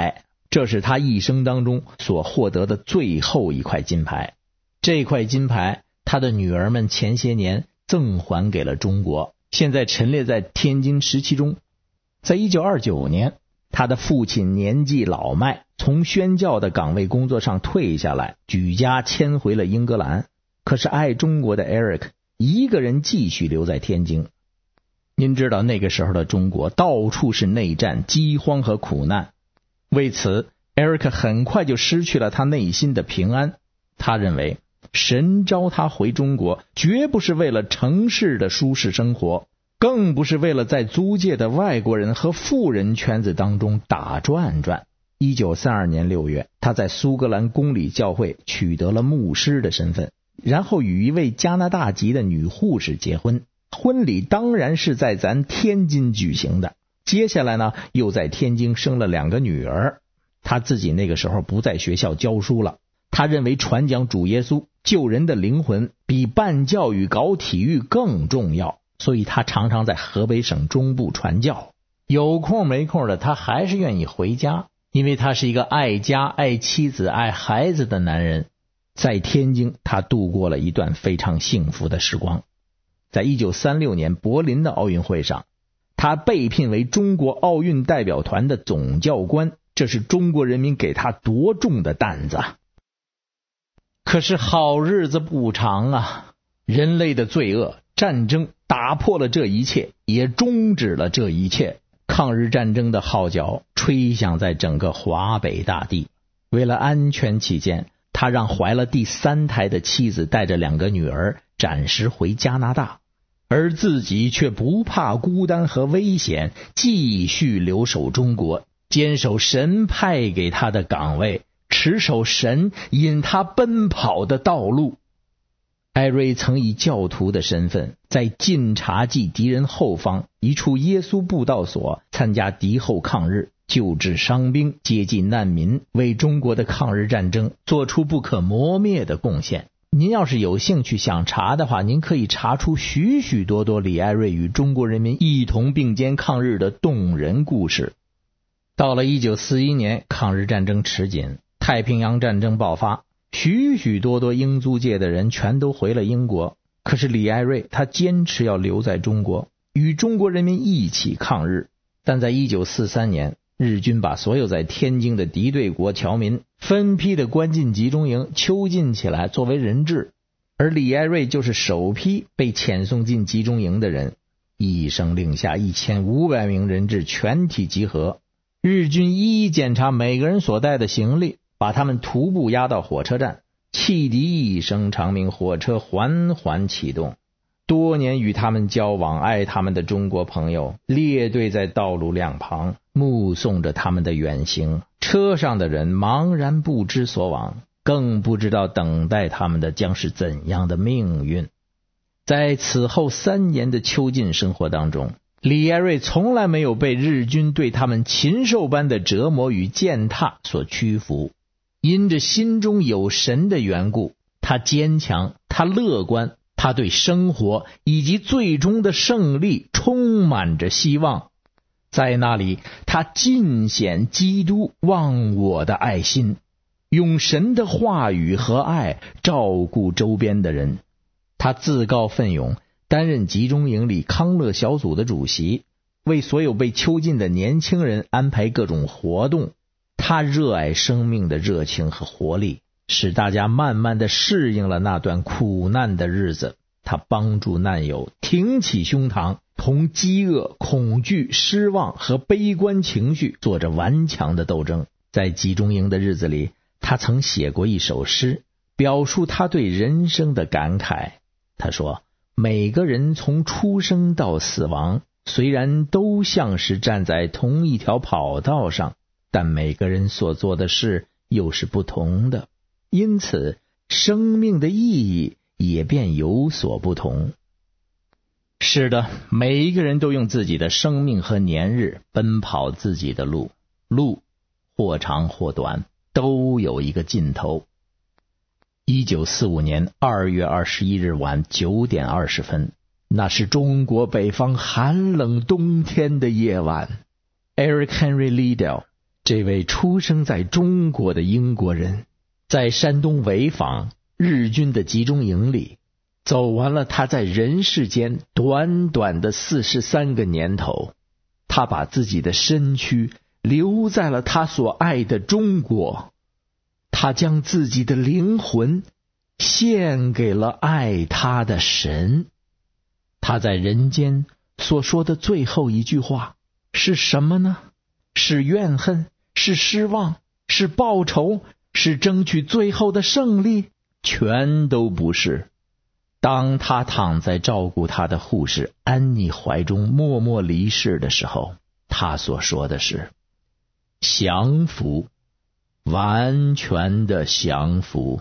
这是他一生当中所获得的最后一块金牌。这块金牌他的女儿们前些年赠还给了中国，现在陈列在天津17中。在1929年，他的父亲年纪老迈，从宣教的岗位工作上退下来，举家迁回了英格兰。可是爱中国的 Eric 一个人继续留在天津。您知道那个时候的中国到处是内战、饥荒和苦难，为此 Eric 很快就失去了他内心的平安。他认为神召他回中国绝不是为了城市的舒适生活，更不是为了在租界的外国人和富人圈子当中打转转。1932年6月，他在苏格兰公理教会取得了牧师的身份，然后与一位加拿大籍的女护士结婚。婚礼当然是在咱天津举行的。接下来呢，又在天津生了2个女儿。他自己那个时候不在学校教书了，他认为传讲主耶稣、救人的灵魂比办教育、搞体育更重要，所以他常常在河北省中部传教。有空没空的，他还是愿意回家，因为他是一个爱家、爱妻子、爱孩子的男人。在天津，他度过了一段非常幸福的时光。在1936年柏林的奥运会上，他被聘为中国奥运代表团的总教官，这是中国人民给他多重的担子。可是好日子不长啊，人类的罪恶、战争打破了这一切，也终止了这一切。抗日战争的号角吹响在整个华北大地。为了安全起见，他让怀了第3胎的妻子带着2个女儿暂时回加拿大，而自己却不怕孤单和危险，继续留守中国，坚守神派给他的岗位，持守神引他奔跑的道路。艾瑞曾以教徒的身份，在晋察冀敌人后方一处耶稣布道所参加敌后抗日，救治伤兵，接济难民，为中国的抗日战争做出不可磨灭的贡献。您要是有兴趣想查的话，您可以查出许许多多李艾瑞与中国人民一同并肩抗日的动人故事。到了1941年，抗日战争吃紧，太平洋战争爆发，许许多多英租界的人全都回了英国。可是李艾瑞他坚持要留在中国，与中国人民一起抗日。但在1943年，日军把所有在天津的敌对国侨民分批的关进集中营，囚禁起来作为人质，而李艾瑞就是首批被遣送进集中营的人。一声令下，1500名人质全体集合，日军一一检查每个人所带的行李，把他们徒步押到火车站，汽笛一声长鸣，火车缓缓启动。多年与他们交往、爱他们的中国朋友列队在道路两旁，目送着他们的远行。车上的人茫然不知所往，更不知道等待他们的将是怎样的命运。在此后3年的囚禁生活当中，李艾瑞从来没有被日军对他们禽兽般的折磨与践踏所屈服。因着心中有神的缘故，他坚强，他乐观，他对生活以及最终的胜利充满着希望。在那里，他尽显基督忘我的爱心，用神的话语和爱照顾周边的人。他自告奋勇担任集中营里康乐小组的主席，为所有被囚禁的年轻人安排各种活动。他热爱生命的热情和活力，使大家慢慢地适应了那段苦难的日子。他帮助难友挺起胸膛，同饥饿、恐惧、失望和悲观情绪做着顽强的斗争。在集中营的日子里，他曾写过一首诗，表述他对人生的感慨。他说，每个人从出生到死亡，虽然都像是站在同一条跑道上，但每个人所做的事又是不同的，因此生命的意义也便有所不同。是的，每一个人都用自己的生命和年日奔跑自己的路，路或长或短，都有一个尽头。1945年2月21日晚9点20分，那是中国北方寒冷冬天的夜晚。Eric Henry Liddell 这位出生在中国的英国人，在山东潍坊日军的集中营里，走完了他在人世间短短的43个年头。他把自己的身躯留在了他所爱的中国，他将自己的灵魂献给了爱他的神。他在人间所说的最后一句话是什么呢？是怨恨？是失望？是报仇？是争取最后的胜利？全都不是。当他躺在照顾他的护士安妮怀中默默离世的时候，他所说的是降服，完全的降服。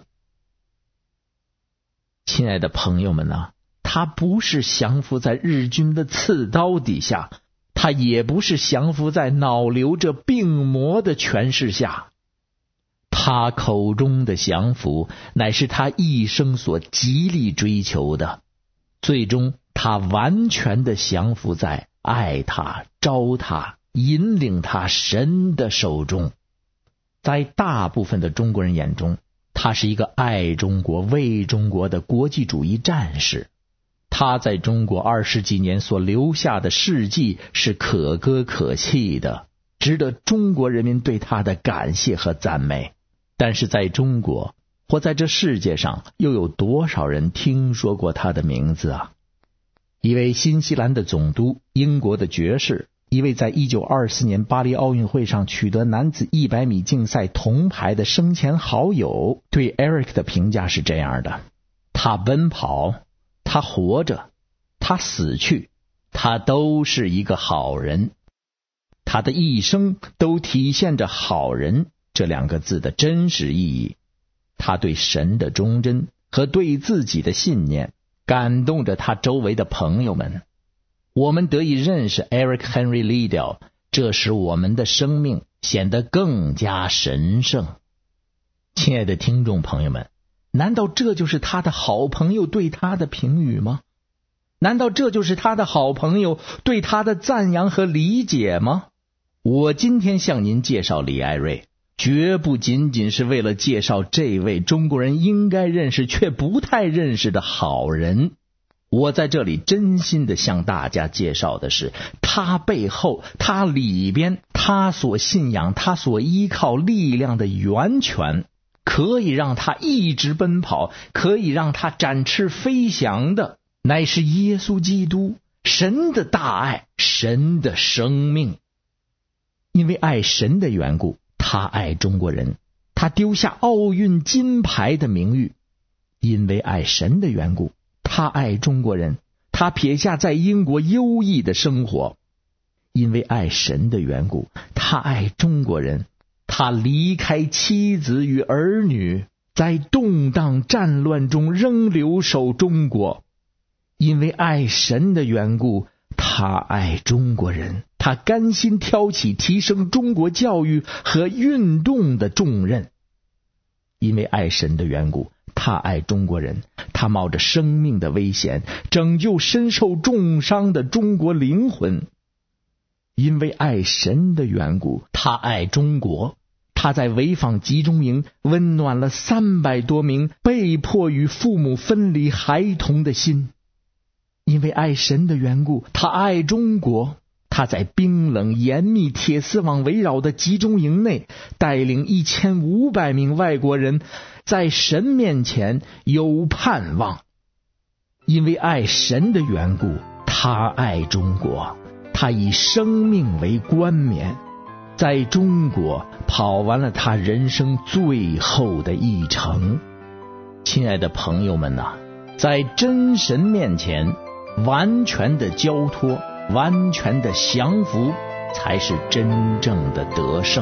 亲爱的朋友们啊，他不是降服在日军的刺刀底下，他也不是降服在脑瘤着病魔的权势下，他口中的降服乃是他一生所极力追求的。最终他完全的降服在爱他、招他、引领他神的手中。在大部分的中国人眼中，他是一个爱中国、为中国的国际主义战士。他在中国20几年所留下的事迹是可歌可泣的，值得中国人民对他的感谢和赞美。但是在中国或在这世界上，又有多少人听说过他的名字啊？一位新西兰的总督，英国的爵士，一位在1924年巴黎奥运会上取得男子100米竞赛铜牌的生前好友，对 Eric 的评价是这样的：他奔跑，他活着，他死去，他都是一个好人。他的一生都体现着好人这2个字的真实意义。他对神的忠贞和对自己的信念感动着他周围的朋友们。我们得以认识 Eric Henry Liddell， 这使我们的生命显得更加神圣。亲爱的听众朋友们，难道这就是他的好朋友对他的评语吗？难道这就是他的好朋友对他的赞扬和理解吗？我今天向您介绍李艾瑞，绝不仅仅是为了介绍这位中国人应该认识却不太认识的好人。我在这里真心的向大家介绍的是他背后、他里边、他所信仰、他所依靠力量的源泉，可以让他一直奔跑，可以让他展翅飞翔的，乃是耶稣基督，神的大爱，神的生命。因为爱神的缘故，他爱中国人，他丢下奥运金牌的名誉。因为爱神的缘故，他爱中国人，他撇下在英国优异的生活。因为爱神的缘故，他爱中国人，他离开妻子与儿女，在动荡战乱中仍留守中国。因为爱神的缘故，他爱中国人，他甘心挑起提升中国教育和运动的重任。因为爱神的缘故，他爱中国人，他冒着生命的危险拯救身受重伤的中国灵魂。因为爱神的缘故，他爱中国，他在潍坊集中营温暖了300多名被迫与父母分离孩童的心。因为爱神的缘故，他爱中国，他在冰冷严密铁丝网围绕的集中营内，带领1500名外国人在神面前有盼望。因为爱神的缘故，他爱中国，他以生命为冠冕，在中国跑完了他人生最后的一程。亲爱的朋友们啊，在真神面前完全的交托，完全的降服，才是真正的得胜。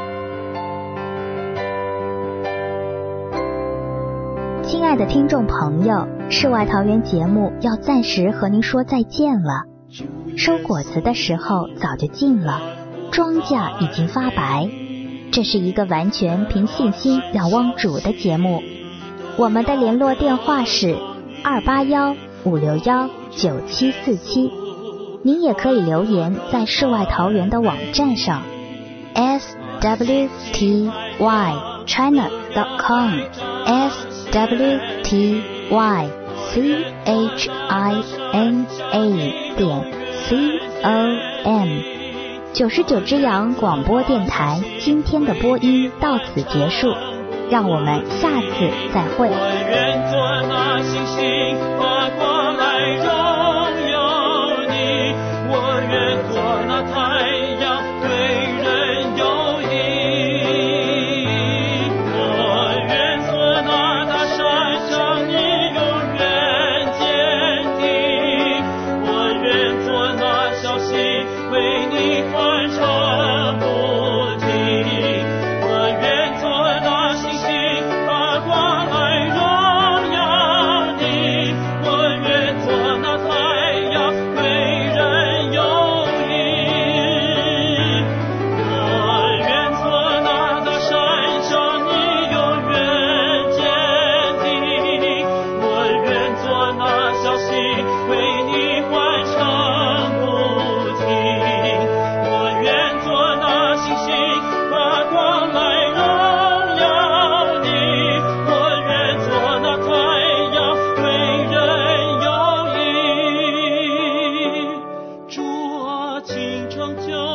亲爱的听众朋友，世外桃源节目要暂时和您说再见了。收果子的时候早就近了，庄稼已经发白。这是一个完全凭信心仰望主的节目。我们的联络电话是281-561-9747。您也可以留言在世外桃源的网站上 swtychina.com swtychina.com。 99只羊广播电台今天的播音到此结束，让我们下次再会。 我愿做那星星，发光来荣耀你，我愿做那太阳，对人有益，我愿做那大山，让你永远坚定，我愿做那小溪，为你宽敞不停，我愿做那星星，发光来荣耀你，我愿做那太阳，对人有益，我愿做那大山，让你永远坚定，我愿做那小溪，为你欢唱不停，我愿做那星星，发光来荣耀你，我愿做那太阳，对人有益。主啊，请拯救